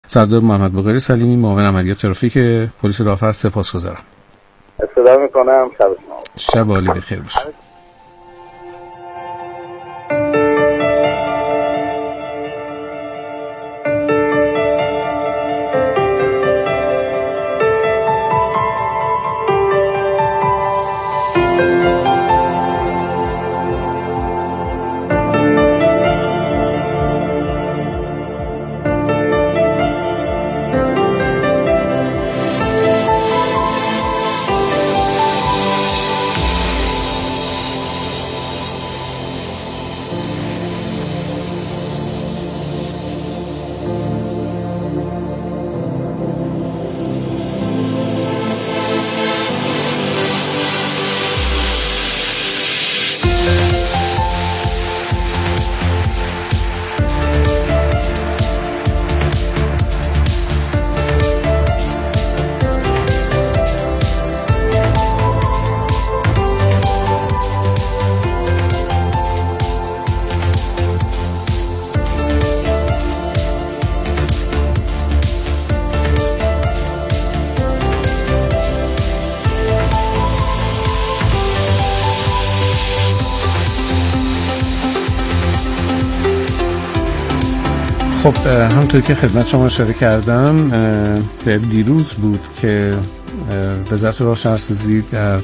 سردار محمد باقری سلیمی، معاون عملیات ترافیک پلیس راه سپاسگزارم. استفاده میکنم. شب عالی بخیر باشه. خب همونطور که خدمت شما اشاره کردم، دیروز بود که وزارت راه شهرسازی در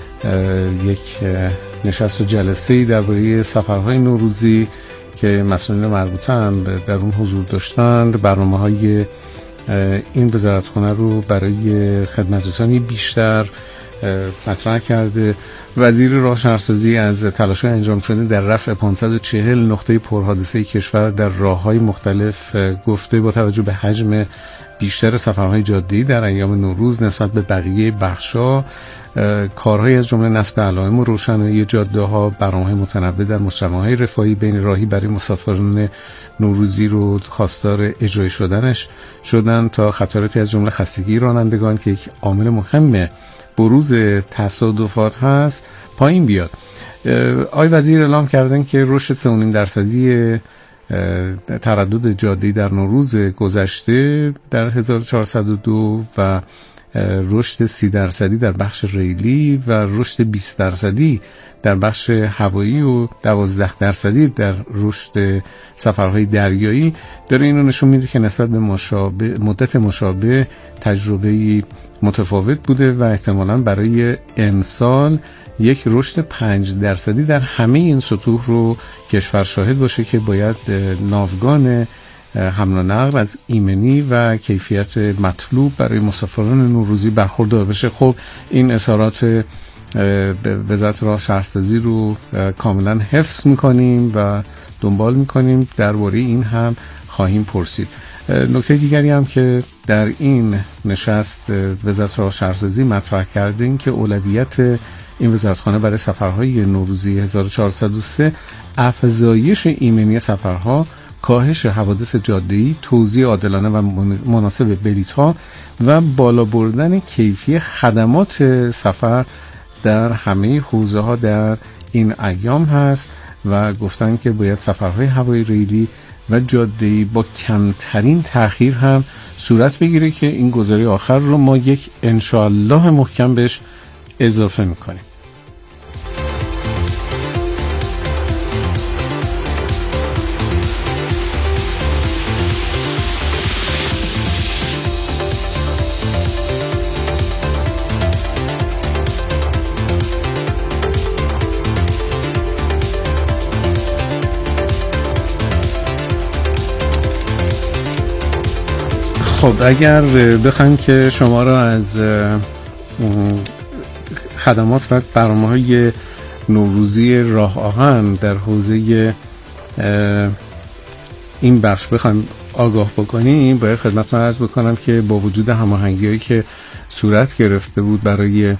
یک نشست و جلسه‌ای درباره سفرهای نوروزی که مسئولین مربوطه هم در اون حضور داشتند، برنامه‌های این وزارتخانه رو برای خدمترسانی بیشتر مطرح کرده. وزیر راه شهرسازی از تلاش‌های انجام شده در رفع 540 نقطه پرحادثه کشور در راه‌های مختلف گفته با توجه به حجم بیشتر سفرهای جاده‌ای در ایام نوروز نسبت به بقیه بخش‌ها، کارهای از جمله نصب علائم و روشنایی جاده‌ها، برنامه‌های متنوع در مجتمع‌های رفاهی بین راهی برای مسافران نوروزی رو خواستار اجرای شدنش شدن تا خطراتی از جمله خستگی رانندگان که یک عامل مهم بروز تصادفات هست پایین بیاد. آقای وزیر اعلام کردن که رشد 3.5% تردد جاده‌ای در نوروز گذشته در 1402 و رشد 30% در بخش ریلی و رشد 20% در بخش هوایی و 12% در رشد سفرهای دریایی داره اینو نشون میده که نسبت به مدت مشابه تجربه‌ای متفاوت بوده و احتمالاً برای امسال یک رشد 5% در همه این سطوح رو کشور شاهد باشه که باید ناوگان حمل و نقل از ایمنی و کیفیت مطلوب برای مسافران نوروزی برخوردار بشه. خب این اظهارات وزارت راه شهرسازی رو کاملا حفظ میکنیم و دنبال میکنیم، درباره این هم خواهیم پرسید. نکته دیگری هم که در این نشست وزارت راه شهرسازی مطرح کرده این که اولویت این وزارتخانه برای سفرهای نوروزی 1403 افزایش ایمنی سفرها، کاهش حوادث جاده‌ای، توزیع عادلانه و مناسب بلیط‌ها و بالا بردن کیفی خدمات سفر در همه حوزه‌ها در این ایام هست و گفتن که باید سفرهای هوایی ریلی و جاده‌ای با کمترین تأخیر هم صورت بگیره که این گزاره آخر رو ما یک انشاءالله محکم بهش اضافه میکنیم. خب اگر بخوایم که شما را از خدمات و برنامه‌های نوروزی راه آهن در حوزه این بخش بخوایم آگاه بکنیم، باید خدمتتون عرض بکنم که با وجود هماهنگی‌هایی که صورت گرفته بود برای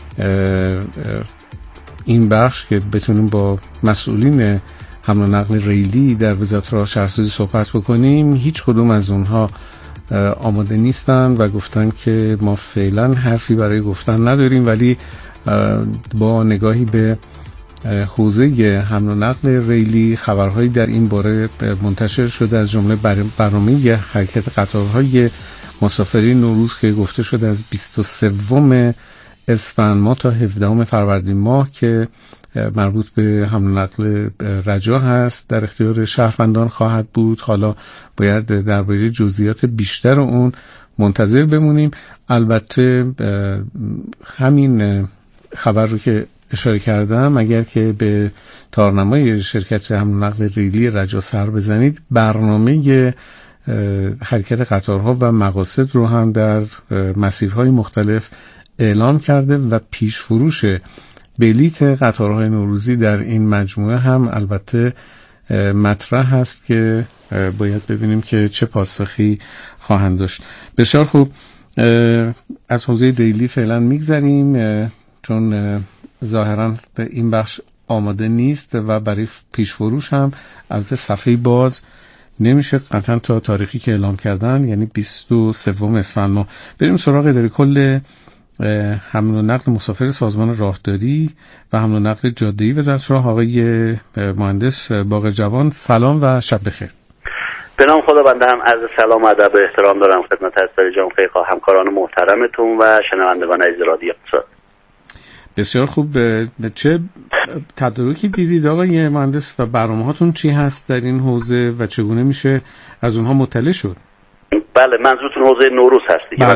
این بخش که بتونیم با مسئولین حمل و نقل ریلی در وزارت راه شهرسازی صحبت بکنیم، هیچ کدوم از اونها آماده نیستن و گفتن که ما فعلا حرفی برای گفتن نداریم، ولی با نگاهی به حوزه حمل و نقل ریلی خبرهایی در این باره منتشر شده، از جمله برنامه حرکت قطارهای مسافرین نوروز که گفته شده از 23 اسفند ماه تا 17 فروردین ماه که مربوط به حمل و نقل رجا هست در اختیار شهروندان خواهد بود. حالا باید درباره جزئیات بیشتر اون منتظر بمونیم. البته همین خبر رو که اشاره کردم، اگر که به تارنمای شرکت حمل و نقل ریلی رجا سر بزنید، برنامه حرکت قطارها و مقاصد رو هم در مسیرهای مختلف اعلام کرده و پیش فروش بلیت قطارهای نوروزی در این مجموعه هم البته مطرح هست که باید ببینیم که چه پاسخی خواهند داشت. بسیار خوب، از حوزه دیلی فعلا میگذریم چون ظاهرا به این بخش آماده نیست و برای پیش فروش هم البته صفحه باز نمیشه قطعا تا تاریخی که اعلام کردن، یعنی 23 اسفند ماه. بریم سراغ اداره کل حمل و نقل مسافر سازمان راهداری و حمل و نقل جاده‌ای وزارت راه، آقای مهندس باقر جوان. سلام و شب بخیر. به نام خدا، بنده هم عرض سلام و ادب و احترام دارم خدمت حضرت جان خیرخواه، همکاران محترمتون و شنوندگان عزیز رادیو اقتصاد. بسیار خوب. چه تدارکی دیدید آقای مهندس و برنامه‌هاتون چی هست در این حوزه و چگونه میشه از اونها مطلع شد؟ بله، منظورتون حوزه نوروز هست دیگه.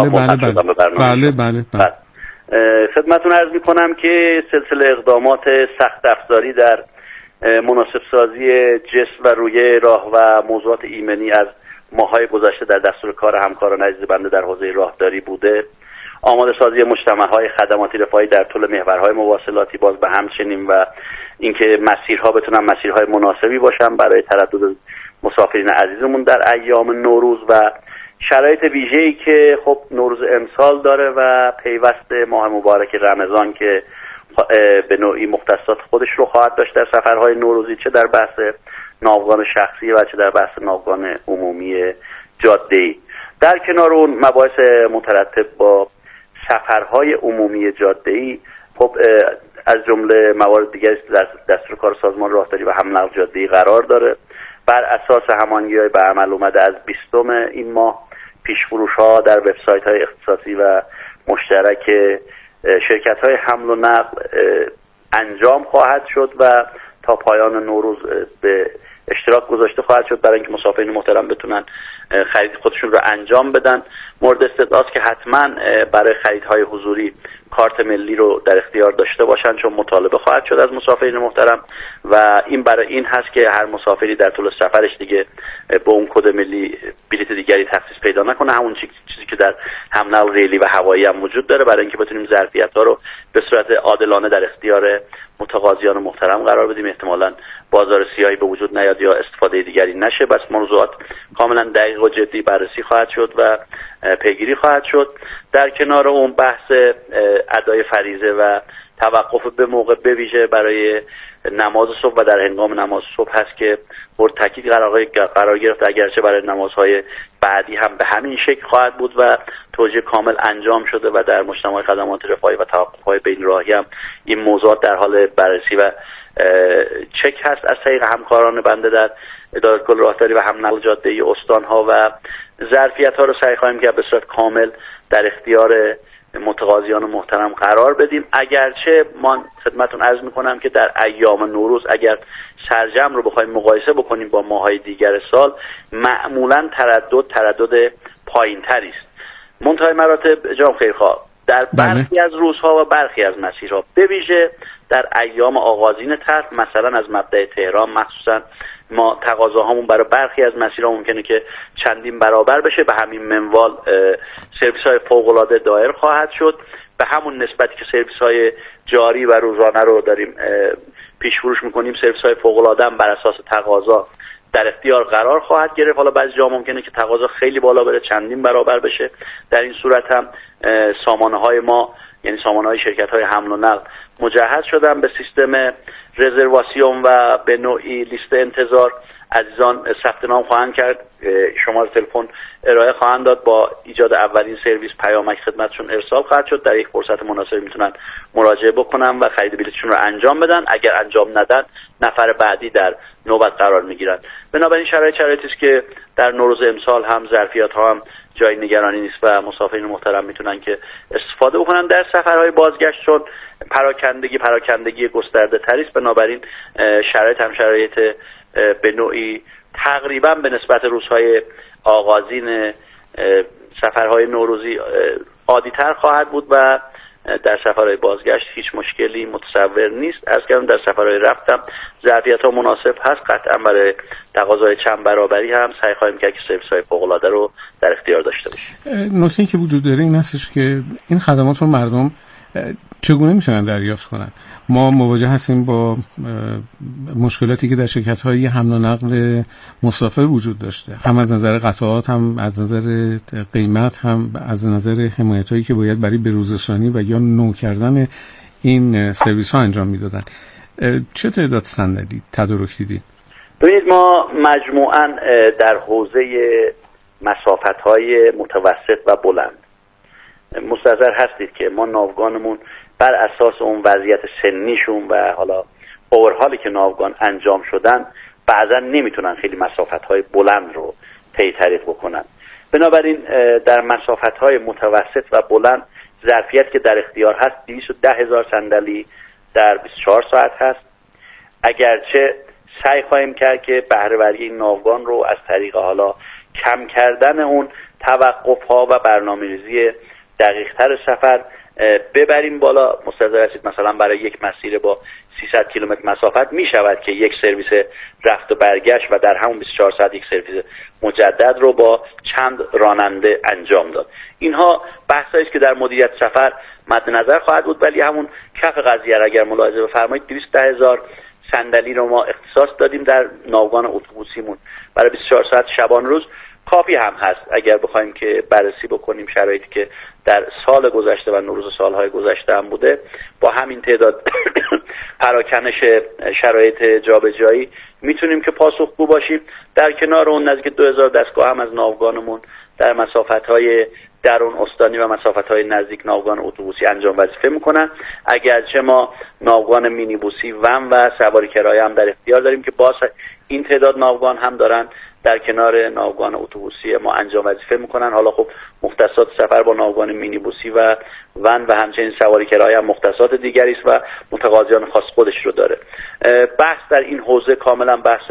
بله. خدمتتون عرض میکنم که سلسله اقدامات سخت افزاری در مناسب سازی جسم و رویه راه و موضوعات ایمنی از ماه‌های گذشته در دستور کار همکاران عزیز بنده در حوزه راهداری بوده. آماده سازی مجتمع‌های خدماتی رفاهی در طول محورهای مواصلاتی باز به همچنین و اینکه مسیرها بتونن مسیرهای مناسبی باشن برای تردد مسافرین عزیزمون در ایام نوروز و شرایط ویژه‌ای که خب نوروز امسال داره و پیوست ماه مبارک رمضان که به نوعی مختصات خودش رو خواهد داشت در سفرهای نوروزی، چه در بحث ناوگان شخصی و چه در بحث ناوگان عمومی جاده‌ای. در کنار اون مباحث مترتب با سفرهای عمومی جاده‌ای خب از جمله موارد دیگری در دستور کار سازمان راهداری و حمل و نقل جاده‌ای قرار داره. بر اساس هماهنگی‌های به عمل اومده از 20 این ماه پیش فروش‌ها در وبسایت‌های اختصاصی و مشترک شرکت‌های حمل و نقل انجام خواهد شد و تا پایان نوروز به اشتراک گذاشته خواهد شد برای اینکه مسافرین محترم بتونن خرید خودشون رو انجام بدن. مورد استدعاست که حتما برای خریدهای حضوری کارت ملی رو در اختیار داشته باشن چون مطالبه خواهد شد از مسافرین محترم و این برای این هست که هر مسافری در طول سفرش دیگه با اون کد ملی بلیت دیگری تخصیص پیدا نکنه، همون چیزی که در حمل و نقل ریلی و هوایی هم وجود داره، برای اینکه بتونیم ظرفیت‌ها رو به صورت عادلانه در اختیار متقاضیان محترم قرار بدیم، احتمالاً بازار سیاهی به وجود نیاد یا استفاده دیگری نشه. بس موضوعات کاملا دقیق و جدی بررسی خواهد شد و پیگیری خواهد شد. در کنار اون بحث ادای فریضه و توقف به موقع به ویژه برای نماز صبح و در هنگام نماز صبح هست که مورد تاکید قرار گرفت، اگرچه برای نمازهای بعدی هم به همین شکل خواهد بود و توجیه کامل انجام شده و در مجتمع خدمات رفاهی و توقف‌های بین راهی هم این موضوعات در حال بررسی و چک هست از طریق همکاران بنده در اداره کل راهداری و حمل و نقل جاده‌ای استان‌ها و ظرفیت‌ها رو سعی خواهیم کرد به صورت کامل در اختیار متقاضیان محترم قرار بدیم. اگرچه من خدمتتون عرض میکنم که در ایام نوروز اگر سرجم رو بخوایم مقایسه بکنیم با ماهای دیگر سال معمولا تردد پایین‌تری است. منتهای مراتب جناب خیرخواه در برخی از روزها و برخی از مسیرها به ویژه در ایام آغازین طرح مثلا از مبدأ تهران مخصوصا ما تقاضاهامون برای برخی از مسیرها ممکنه که چندین برابر بشه، به همین منوال سرویس‌های فوق‌العاده دایر خواهد شد. به همون نسبتی که سرویس‌های جاری و روزانه رو داریم پیش فروش می‌کنیم، سرویس‌های فوق‌العاده هم بر اساس تقاضا در اختیار قرار خواهد گرفت. حالا بعضی جا ممکنه که تقاضا خیلی بالا بره، چندین برابر بشه. در این صورت هم سامانه‌های ما یعنی سامانه‌های شرکت‌های حمل و نقل مجهز شدن به سیستم رزرواسیون و به نوعی لیست انتظار. عزیزان ثبت نام خواهند کرد، شماره تلفن ارائه خواهند داد، با ایجاد اولین سرویس پیامک خدمتشون ارسال خواهد شد. در یک فرصت مناسب میتونن مراجعه بکنن و خرید بلیطشون رو انجام بدن. اگر انجام ندن نفر بعدی در نوبت قرار میگیرن. بنابراین شرایطی است که در نوروز امسال هم ظرفیت‌ها هم جای نگرانی نیست و مسافرین محترم میتونن که استفاده بکنن. در سفرهای بازگشت چون پراکندگی گسترده تری است، بنابراین شرایط هم شرایط به نوعی تقریبا به نسبت روزهای آغازین سفرهای نوروزی عادی‌تر خواهد بود و در سفرهای بازگشت هیچ مشکلی متصور نیست. از کردم در سفرهای رفتم ظرفیت‌ها مناسب هست. قطعا برای تقاضای چند برابری هم سعی خواهیم کرد که سرویس‌های فوق‌العاده رو در اختیار داشته باشیم. نکته‌ای که وجود داره این هستش که این خدمات رو مردم چگونه میتونن دریافت کنن؟ ما مواجه هستیم با مشکلاتی که در شرکت‌های حمل و نقل مسافر وجود داشته، هم از نظر قطعات، هم از نظر قیمت، هم از نظر حمایتایی که باید برای بروزرسانی و یا نو کردن این سرویس‌ها انجام میدادن. چه تعداد صندلی تدارک دیدید؟ ببینید ما مجموعاً در حوزه مسافت‌های متوسط و بلند مستحضر هستید که ما ناوگانمون بر اساس اون وضعیت سنیشون و حالا اورهالی که ناوگان انجام شدن بعضا نمیتونن خیلی مسافت‌های بلند رو طی طریق بکنن. بنابراین در مسافت‌های متوسط و بلند ظرفیت که در اختیار هست 210,000 صندلی در 24 ساعت هست. اگرچه سعی خواهیم کرد که بهره‌وری این ناوگان رو از طریق حالا کم کردن اون توقف‌ها و برنامه‌ریزی دقیق‌تر سفر ببریم بالا. مستحضر هستید مثلا برای یک مسیر با 300 کیلومتر مسافت می شود که یک سرویس رفت و برگشت و در همون 24 ساعت یک سرویس مجدد رو با چند راننده انجام داد. اینها بحثایی است که در مدیریت سفر مد نظر خواهد بود، ولی همون کف قضیه را اگر ملاحظه بفرمایید 210,000 صندلی رو ما اختصاص دادیم در ناوگان اتوبوسیمون برای 24 ساعت شبان روز. کافی هم هست اگر بخوایم که بررسی بکنیم شرایطی که در سال گذشته و نوروز سالهای گذشته هم بوده، با همین تعداد پراکنش شرایط جابجایی میتونیم که پاسخگو باشیم. در کنار اون نزدیک 2000 دستگاه هم از ناوگانمون در مسافت‌های درون استانی و مسافت‌های نزدیک ناوگان اتوبوسی انجام وظیفه میکنن. اگرچه ما ناوگان مینیبوسی ون و سواری کرایه هم در اختیار داریم که باز این تعداد ناوگان هم دارن در کنار ناوگان اتوبوسی ما انجام وظیفه میکنن. حالا خب مختصات سفر با ناوگان مینیبوسی و ون و همچنین سواری کرایه هم مختصات دیگری است و متقاضیان خاص خودش رو داره. بحث در این حوزه کاملا بحث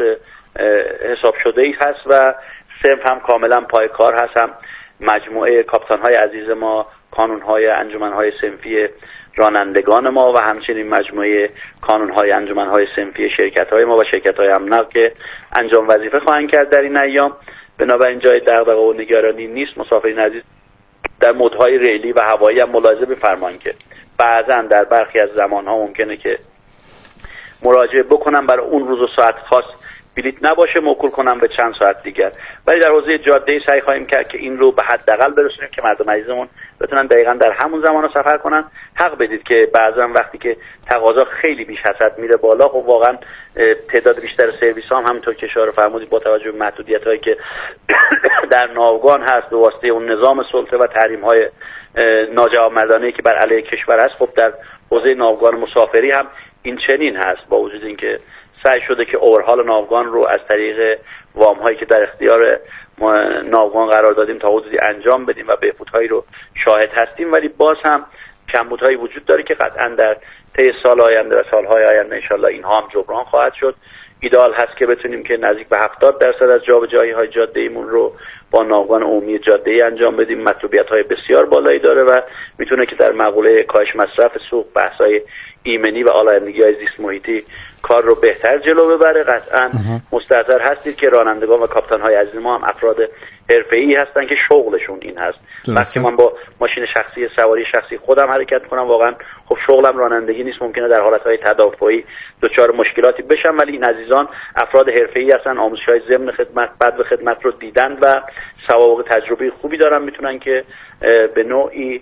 حساب شده ای هست و صنف هم کاملا پای کار هست. هم مجموعه کاپیتان‌های عزیز ما، کانون‌های انجمن‌های صنفی رانندگان ما و همچنین مجموعه کانون‌های انجمن‌های صنفی شرکت‌های ما و شرکت‌های امنق که انجام وظیفه خواهند کرد در این ایام. بنابراین جای دغدغه و نگرانی نیست. مسافرین عزیز در مدهای ریلی و هوایی هم ملاحظه بفرمایید که بعضاً در برخی از زمان‌ها ممکنه که مراجعه بکنن برای اون روز و ساعت خاص بلیط نباشه، موکول کنم به چند ساعت دیگر. ولی در حوزه جاده سعی خواهیم کرد که این رو به حداقل برسونیم که مردم عزیزمون بتونن دقیقاً در همون زمان سفر کنن. حق بدید که بعضا وقتی که تقاضا خیلی بیش حد میره بالا، خب واقعا تعداد بیشتر سرویس ها هم همونطور که اشاره فرمودید با توجه به محدودیت‌هایی که در ناوگان هست به واسطه اون نظام سلطه و تحریم‌های ناجوانمردانه‌ای که بر علیه کشور است، خب در حوزه ناوگان مسافری هم این چنین هست. با وجود اینکه سعی شده که اورهال ناوگان رو از طریق وام هایی که در اختیار ناوگان قرار دادیم تا حدودی انجام بدیم و بهبودهایی رو شاهد هستیم، ولی باز هم کمبودهایی وجود داره که قطعا در طی سال آینده و سالهای آینده انشالله اینها هم جبران خواهد شد. ایدئال هست که بتونیم که نزدیک به 70% از جابجایی‌های جاده‌ایمون رو با ناوگان عمومی جاده‌ای انجام بدیم. مطلوبیت‌های بسیار بالایی داره و میتونه که در مقوله کاهش مصرف سوخت، بحث‌های ایمنی و آلایندگی‌های زیست محیطی کار رو بهتر جلو ببره. قطعاً مستحضر هستید که رانندگان و کاپیتان‌های عزیز ما هم افراد حرفه‌ای هستن که شغلشون این هست. وقتی من با ماشین شخصی سواری شخصی خودم حرکت کنم، واقعاً خب شغلم رانندگی نیست، ممکنه در حالت‌های تدافعی دچار مشکلاتی بشم، ولی این عزیزان افراد حرفه‌ای هستن، آموزش‌های ضمن خدمت بعد به خدمت رو دیدن و سوابق تجربی خوبی دارن، میتونن که به نوعی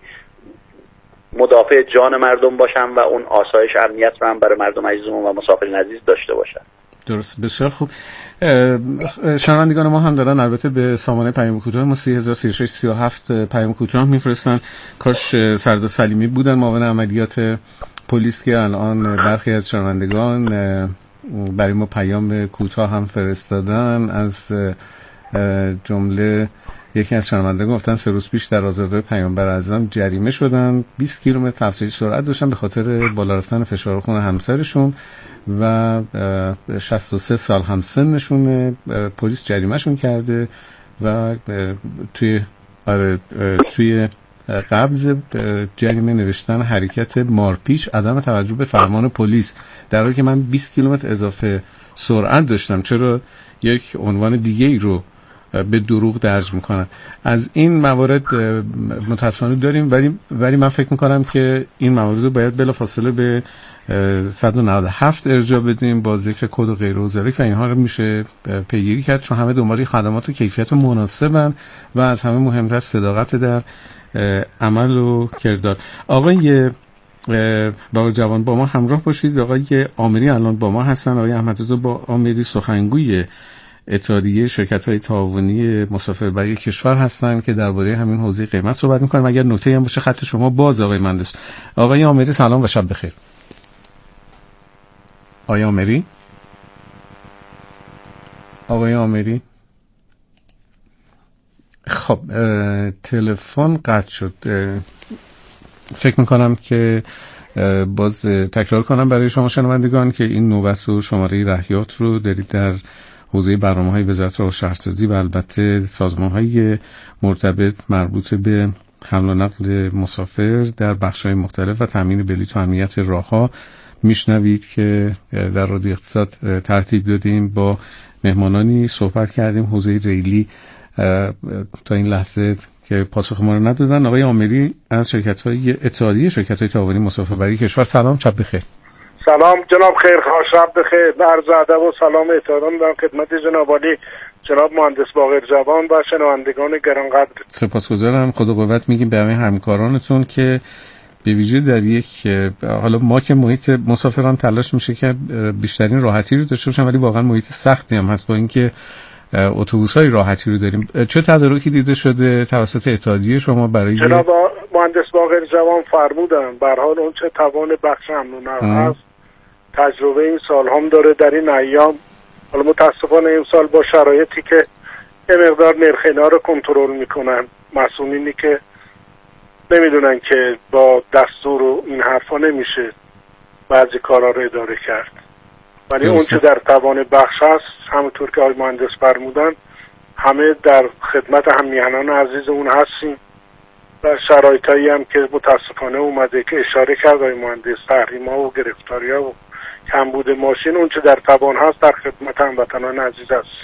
مدافع جان مردم باشن و اون آسایش امنیت رو هم برای مردم عزیزمون و مسافرین عزیز داشته باشن. درست، بسیار خوب. شنوندگان ما هم دارن البته به سامانه پیام کوتاه ما 303637 پیام کوتاه میفرستن. کاش سردار سلیمی بودن معاون عملیات پلیس که الان برخی از شنوندگان برای ما پیام کوتاه هم فرستادن. از جمله یکی از شنوندگان گفتن 3 روز پیش در آزادراه پیامبر اعظم جریمه شدن، 20 کیلومتر افزایش سرعت داشتن به خاطر بالا رفتن فشار خون همسرشون و 63 سال هم سنشونه. پلیس جریمهشون کرده و توی قبض جریمه نوشتن حرکت مارپیچ، عدم توجه به فرمان پلیس، در حالی که من 20 کیلومتر اضافه سرعت داشتم. چرا یک عنوان دیگه ای رو به دروغ درج میکنن؟ از این موارد متاسفانه داریم، ولی من فکر میکنم که این موارد رو باید بلافاصله به 197 ارجاع بدیم با ذکر کد و غیره و ذالک و اینها رو میشه پیگیری کرد، چون همه دنبال خدمات و کیفیت مناسبن و از همه مهمتر صداقت در عمل و کردار. آقای باقر جوان با ما همراه باشید. آقای آمری الان با ما هستن. آقای احمدرضا با آمری سخنگوی اتحادیه شرکت‌های تعاونی مسافربری کشور هستن که درباره همین حوزه قیمت صحبت می‌کنیم. اگر نکته‌ای هم باشه خط شما باز. آقای مهندس آقای آمری سلام و شب بخیر. آقای آمری خب تلفن قطع شد. فکر می‌کنم که باز تکرار کنم برای شما شنوندگان که این نوبت و شماره رهیات رو دارید در حوزه برنامه‌های وزارت راه و شهرسازی و البته سازمان‌های مرتبط مربوط به حمل و نقل مسافر در بخش‌های مختلف و تامین بلیط و امنیت راه‌ها میشنوید که در رادیو اقتصاد ترتیب دادیم. با مهمانانی صحبت کردیم حوزه ریلی تا این لحظه که پاسخ ما رو ندادن. آقای آمری از اتحادیه شرکت‌های تعاونی مسافربری کشور، سلام، شب بخیر. سلام جناب، خیرخواه، شب بخیر. عرض ادب و سلام و احترام دارم خدمت جناب عالی جناب مهندس باقر جوان و شنوندگان گرانقدر. سپاسگزارم. خدا قوت میگیم به همه همکارانتون که به ویژه در یک حالا ما که محیط مسافران تلاش میشه که بیشترین راحتی رو داشته باشن، ولی واقعا محیط سختی هم هست با اینکه اتوبوس‌های راحتی رو داریم. چه تدارکی دیده شده توسط اتحادیه شما برای جناب مهندس باقر جوان فرمودن به هر حال اون چه توان بخش حمل و نقل هست تجربه این سال هم داره در این ایام. حالا متاسفانه این سال با شرایطی که یه مقدار نرخ اینا رو کنترل میکنن، مسئولینی که نمیدونن که با دستور و این حرفا نمیشه بعضی کارا رو اداره کرد، ولی اون چه در توان بخش هست همونطور که آقای مهندس فرمودن همه در خدمت هم میهنان عزیز اون هستیم و شرایطایی هم که متاسفانه اومده که اشاره کرد آقای مهندس، تحریم‌ها و گرفتاری‌ها و کمبود ماشین، اون چه در توان هست در خدمت هموطنان عزیز هست.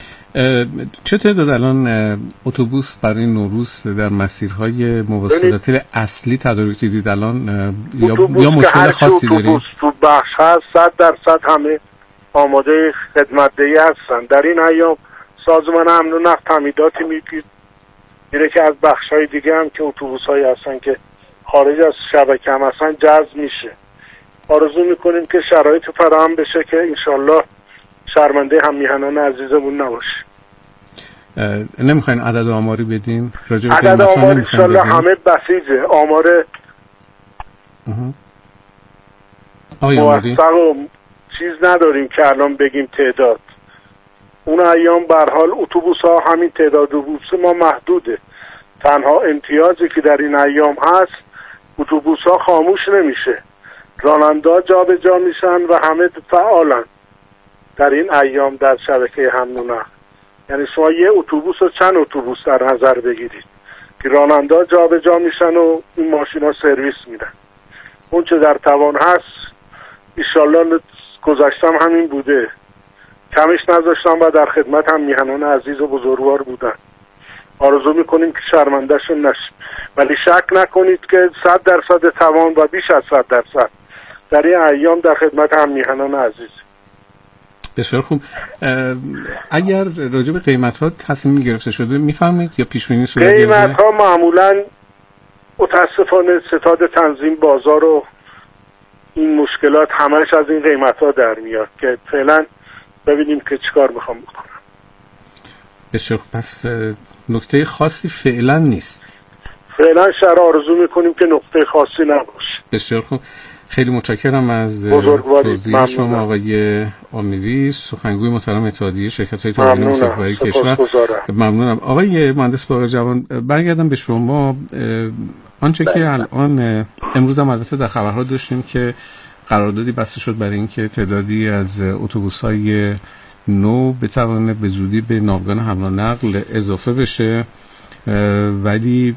چه تعداد الان اتوبوس برای نوروز در مسیرهای مواسطاتی اصلی تدارک دیدید الان یا مشکل خاصی دارید؟ اتوبوس تو بخش هست 100% همه آماده خدمت‌دهی هستن. در این ایام سازمان حمل و نقل تمهیداتی میره که از بخش‌های دیگه هم که اتوبوس‌هایی هستن که خارج از شبکه هم هستن جذب میشه. آرزو میکنیم که شرایط فراهم بشه که انشالله شرمنده هم میهنان عزیزمون نباشه. نمیخواین عدد آماری بدین؟ عدد آماری انشالله همه بسیجه. آمار موثق و چیز نداریم که الان بگیم تعداد. اون ایام به هر حال اتوبوس ها همین تعداد اتوبوس ما محدوده. تنها امتیازی که در این ایام هست اتوبوس ها خاموش نمیشه، راننده جا به جا میشن و همه فعالن در این ایام در شبکه حمل و نقل. یعنی شما یه اتوبوس و چند اتوبوس در نظر بگیرید که راننده جا به جا میشن و این ماشینا سرویس میدن. اون چه در توان هست انشالله گذاشتم همین بوده، کمش نذاشتم و در خدمت هم میهنان عزیز و بزرگوار بودن. آرزو میکنیم که شرمندهشون نشه، ولی شک نکنید که 100% توان و بیش از 100% در این ایام در خدمت هم میهنان عزیز. بسیار خوب. اگر راجع به قیمت‌ها تصمیم گرفته شده میفهمید یا پیش بینی صورت گرفته؟ قیمت‌ها معمولاً متاسفانه ستاد تنظیم بازار و این مشکلات همش از این قیمت‌ها در میاد که فعلا ببینیم که چیکار میخوام بکنم. بسیار پس نکته خاصی فعلا نیست. فعلا آرزو میکنیم که نقطه خاصی نباشه. بسیار خوب، خیلی متشکرم از توضیح شما آقای آمیری، سخنگوی محترم اتحادیه شرکت‌های تولید مسافربری کشور. ممنونم. آقای مهندس باقر جوان، برگردم به شما. آنچه که الان امروز هم البته در خبرها داشتیم که قراردادی بسته شد برای اینکه تعدادی از اتوبوس‌های نو بتوانه به زودی به ناوگان حمل و نقل اضافه بشه، ولی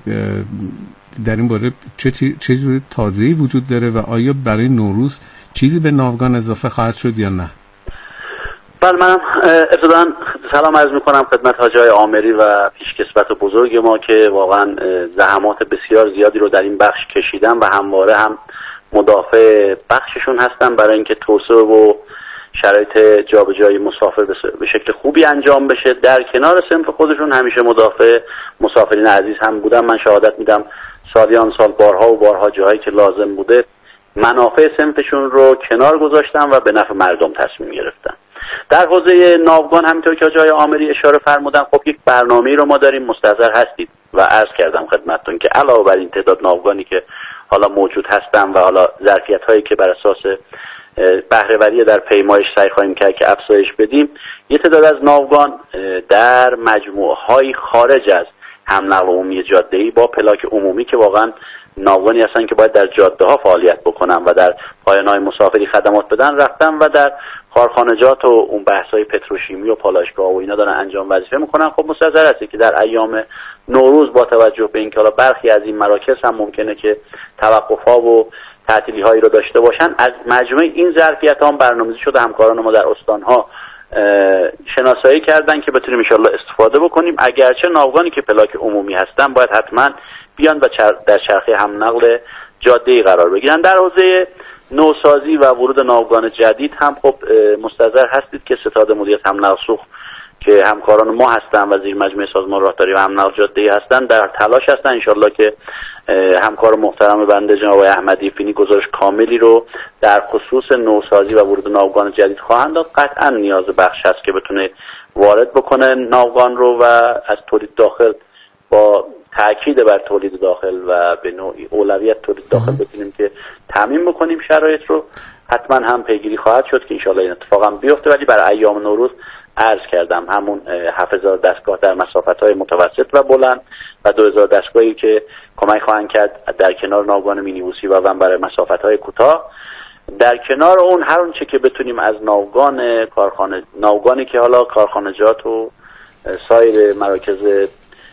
در این باره چه چیز تازه‌ای وجود داره و آیا برای نوروز چیزی به ناوگان اضافه خواهد شد یا نه؟ بله، من ابتداً سلام عرض می‌کنم خدمت حاجی آقای آمری و پیشکسوت بزرگ ما که واقعاً زحمات بسیار زیادی رو در این بخش کشیدن و همواره هم مدافع بخششون هستن برای اینکه توسعه و شرایط جابجایی مسافر به شکل خوبی انجام بشه. در کنار صنف خودشون همیشه مدافع مسافرین عزیز هم بودن. من شهادت میدم سالیان سال بارها و بارها جاهایی که لازم بوده منافع صنفشون رو کنار گذاشتن و به نفع مردم تصمیم گرفتن. در حوزه ناوگان همینطور که جای آمری اشاره فرمودن، خب یک برنامه‌ای رو ما داریم، مستحضر هستید و عرض کردم خدمتتون که علاوه بر این تعداد ناوگانی که حالا موجود هستن و حالا ظرفیت‌هایی که بر اساس بهره‌وری در پیمایش سعی خواهیم کرد که افزایش بدیم، یه تعداد از ناوگان در مجموعه‌های خارج از حمل نقل عمومی جاده‌ای با پلاک عمومی که واقعا ناوگانی هستن که باید در جاده‌ها فعالیت بکنن و در پایان‌های مسافری خدمات بدن رفتن و در کارخانجات و اون بحث‌های پتروشیمی و پالایشگاه و اینا دارن انجام وظیفه میکنن. خب مستحضر هستی که در ایام نوروز با توجه به اینکه حالا برخی از این مراکز هم ممکنه که توقف‌ها و تعطیلی‌هایی رو داشته باشن، از مجموع این ظرفیت‌ها هم برنامه‌ریزی شده. همکاران ما در استان‌ها شناسایی کردن که بتونیم ان شاءالله استفاده بکنیم. اگرچه ناوگانی که پلاک عمومی هستن باید حتما بیان و در چرخه حمل نقل جاده‌ای قرار بگیرن. در حوزه نوسازی و ورود ناوگان جدید هم خب مستحضر هستید که ستاد مدیریت حمل نقل سوخت که همکاران ما هستن و زیر مجموعه سازمان راهداری و حمل نقل جاده‌ای هستن در تلاش هستن ان شاءالله که همکار محترم بنده جناب آقای احمدی فینی گزارش کاملی رو در خصوص نوسازی و ورود ناوگان جدید خواهند داد. قطعا نیاز بخش هست که بتونه وارد بکنه ناوگان رو و از تولید داخل با تاکید بر تولید داخل و به نوعی اولویت تولید داخل بتونیم که تامین بکنیم شرایط رو. حتما هم پیگیری خواهد شد که ان شاءالله این اتفاق هم بیفته، ولی برای ایام نوروز عرض کردم همون 7000 دستگاه در مسافت‌های متوسط و بلند و 2000 دستگاهی که کمک خواهند کرد در کنار ناوگان مینیبوسی و ون برای مسافت‌های کوتاه. در کنار اون هر اونچه که بتونیم از ناوگانی که حالا کارخانجات و سایر مراکز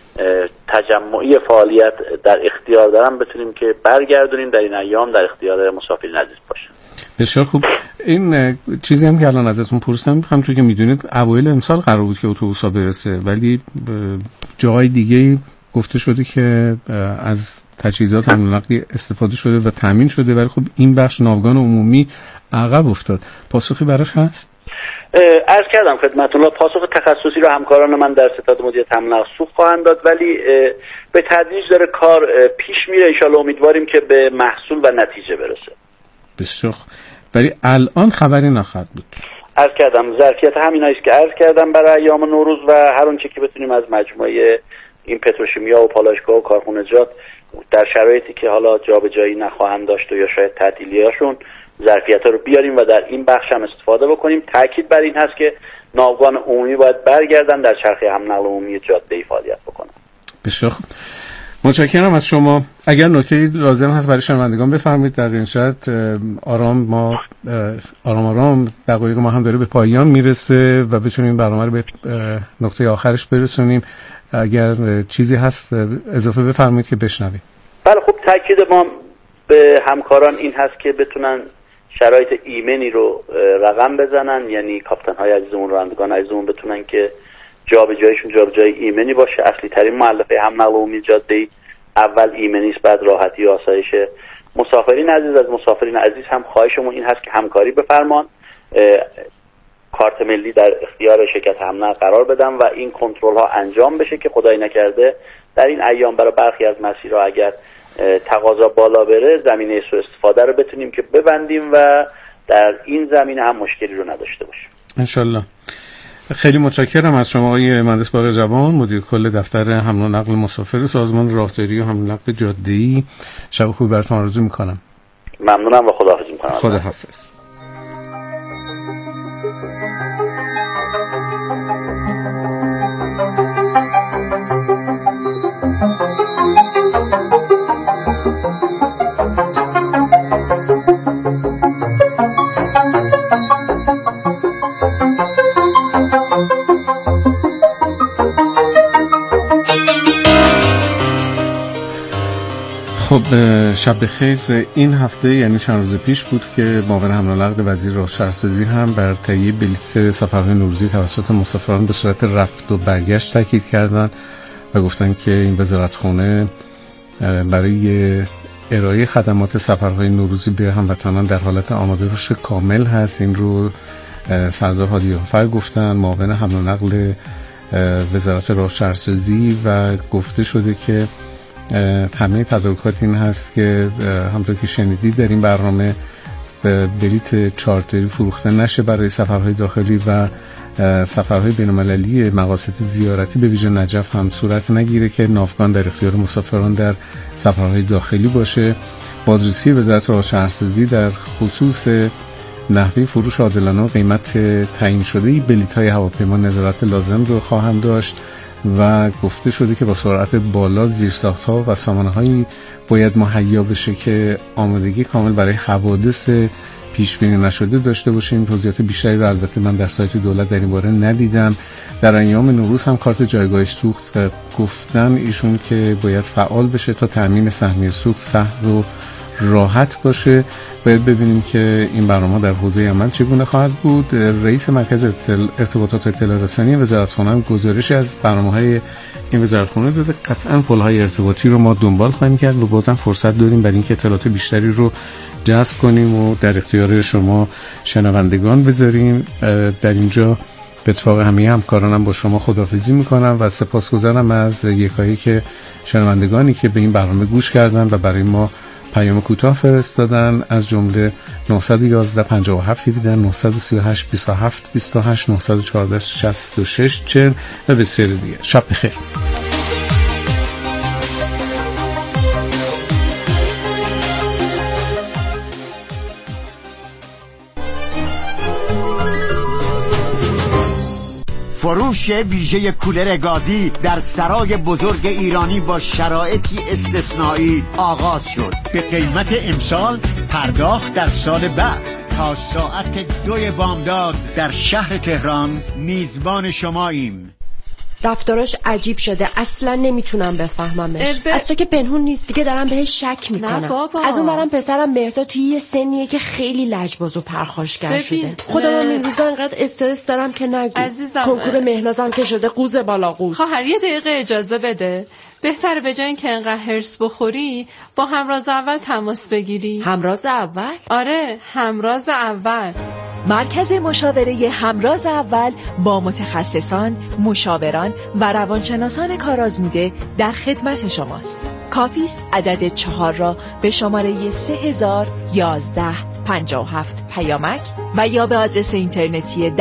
تجمعی فعالیت در اختیار دارن بتونیم که برگردونیم در این ایام در اختیار مسافرین عزیز باشه. بسیار خوب. این چیزی هم که الان ازتون پرسیدم می‌خوام که میدونید اوایل امسال قرار بود که اتوبوس‌ها برسه، ولی جای دیگه گفته شده که از تجهیزات حمل نقلی استفاده شده و تامین شده، ولی خب این بخش ناوگان عمومی عقب افتاد. پاسخی براش هست؟ عرض کردم خدمتتون پاسخ تخصصی رو همکاران من در ستاد مدیریت حمل نقل سوخت خواهند داد، ولی به تدریج داره کار پیش میره. ان شاءالله امیدواریم که به محصول و نتیجه برسه. بسیار. ولی الان خبری نخواهد بود. عرض کردم ظرفیت همینایی است که عرض کردم برای ایام نوروز و هر اونچه که بتونیم از مجموعه این پتروشیمیا و پالایشگاه و کارخانجات در شرایطی که حالا جابجایی نخواهند داشت و یا شاید تعطیلیاشون ظرفیت‌ها رو بیاریم و در این بخش هم استفاده بکنیم. تاکید بر این هست که ناوگان عمومی باید برگردن در چرخه حمل نقل عمومی جاده‌ای فعالیت بکنن. بسیار خوب. متشکرم از شما. اگر نکته‌ای لازم هست برای شنوندگان بفرمایید. در این شرط آرام دقایق ما هم داره به پایان میرسه و بتونیم برنامه رو به نقطه آخرش برسونیم. اگر چیزی هست اضافه بفرمایید که بشنویم. بله خب، تاکید ما به همکاران این هست که بتونن شرایط ایمنی رو رقم بزنن، یعنی کاپیتان‌های عزیزمون، رانندگان عزیزمون بتونن که جابجاییشون جابجایی ایمنی باشه. اصلی ترین مؤلفه حمل نقل عمومی جاده‌ای اول ایمنی است، بعد راحتی و آسایش مسافرین عزیز. از مسافرین عزیز هم خواهشمون این هست که همکاری بفرمان، کارت ملی در اختیار شرکت حمل نقل قرار بدن و این کنترل ها انجام بشه که خدای نکرده در این ایام برای برخی از مسیرها اگر تقاضا بالا بره زمینه سوء استفاده رو بتونیم که ببندیم و در این زمینه هم مشکلی رو نداشته باشیم. انشالله. خیلی متشکرم از شما آقای مهندس باقر جوان، مدیر کل دفتر حمل و نقل مسافر سازمان راهداری و حمل و نقل جاده‌ای. شب خوبی براتون آرزو میکنم. ممنونم و خداحافظی میکنم. خداحافظ. خب شب بخیر. این هفته یعنی چند روز پیش بود که معاون حمل و نقل وزیر راه شهرسازی هم بر تهیه بلیط سفرهای نوروزی توسط مسافران به صورت رفت و برگشت تاکید کردند و گفتن که این وزارتخانه برای ارائه خدمات سفرهای نوروزی به هموطنان در حالت آماده باش کامل هست. این رو سردار هادی آفر گفتن، معاون حمل و نقل وزارت راه شهرسازی، و گفته شده که همه تدارکات این هست که همونطور که شنیدید در این برنامه بلیط چارتری فروخته نشه برای سفرهای داخلی و سفرهای بین‌المللی مقاصد زیارتی به ویژه نجف هم صورت نگیره که ناوگان در اختیار مسافران در سفرهای داخلی باشه. بازرسی وزارت راه شهرسازی در خصوص نحوه فروش عادلانه و قیمت تعیین شده بلیط‌های هواپیما نظارت لازم رو خواهند داشت و گفته شده که با سرعت بالا زیرساخت‌ها و سامانه‌هایی باید مهیا بشه که آمادگی کامل برای حوادث پیش بینی نشده داشته باشیم. توضیحات بیشتری رو البته من در سایت دولت در این باره ندیدم. در ایام نوروز هم کارت جایگاهش سوخت و گفتن ایشون که باید فعال بشه تا تامین سهمیه سوخت سهل و راحت باشه. باید ببینیم که این برنامه در حوزه عمل چگونه خواهد بود. رئیس مرکز ارتباطات اطلاع رسانی وزارتخانه هم گزارشی از برنامه‌های این وزارتخانه داده. قطعاً پل‌های ارتباطی رو ما دنبال خواهیم کرد و بازم فرصت داریم برای اینکه اطلاعات بیشتری رو جذب کنیم و در اختیار شما شنوندگان بذاریم. در اینجا به اتفاق همه همکارانم با شما خداحافظی میکنم و سپاسگزارم از یکایک شنوندگانی که به این برنامه گوش کردن و برای ما پیام کوتاه فرستادن، از جمله 911 57 17 938 27 28 914 66 40 و بسیاری دیگه. شب بخیر. فروش ویژه کولر گازی در سرای بزرگ ایرانی با شرایطی استثنایی آغاز شد. به قیمت امسال، پرداخت در سال بعد. تا ساعت 2 بامداد در شهر تهران میزبان شماییم. رفتاراش عجیب شده، اصلا نمیتونم بفهممش. از تو که پنهون نیست دیگه، دارم بهش شک میکنم. از اون برم پسرم مهرداد توی یه سنیه که خیلی لجباز و پرخاشگر شده. خودم این روزا انقدر استرس دارم که نگو. کنکور مهنازم که شده قوز بالا قوز. خواهر یه دقیقه اجازه بده. بهتره به جای اینکه انقدر هرس بخوری با همراز اول تماس بگیری. همراز اول؟ آره، همراز اول. مرکز مشاوره همراز اول با متخصصان، مشاوران و روانشناسان کارآزموده در خدمت شماست. کافی است عدد 4 را به شماره 301157 پیامک و یا به آدرس اینترنتی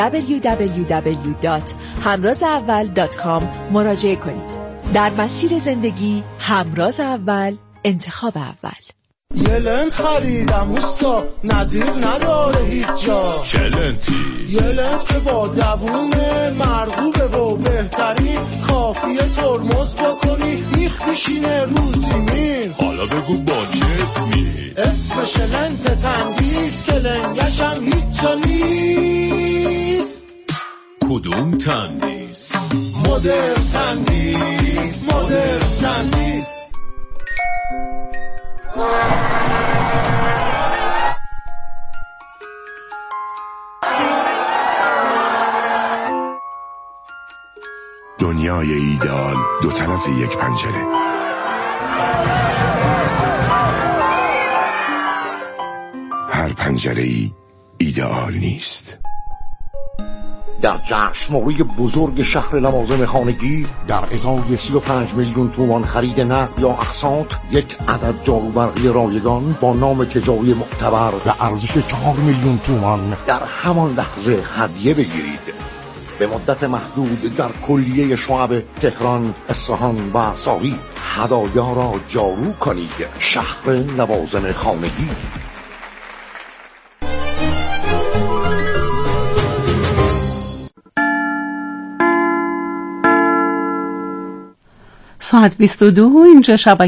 www.hamrazaval.com مراجعه کنید. در مسیر زندگی همراز اول، انتخاب اول. یه لنت خریدم اوستا، نظیر نداره هیچ جا. چه لنتی؟ یه لنت که با دوومه، مرغوبه و بهترین، کافیه ترمز بکنی میخ میشینه رو زمین. حالا بگو با چه اسمی؟ اسمش لنت تندیس که لنگشم هیچ جا نیست. کدوم تندیس؟ مدرن تندیس، مدرن تندیس. دنیای ایدئال دو طرف یک پنجره. هر پنجره‌ای ایدئال نیست. در جشنواره بزرگ شهر لوازم خانگی در ازای 35 میلیون تومان خرید نقد یا اقساط یک عدد جاروبرقی رایگان با نام تجاری معتبر به ارزش 4 میلیون تومان در همان لحظه هدیه بگیرید. به مدت محدود در کلیه شعب تهران، اصفهان و ساری هدایا را جارو کنید. شهر لوازم خانگی. ساعت 22 اینجا شبکه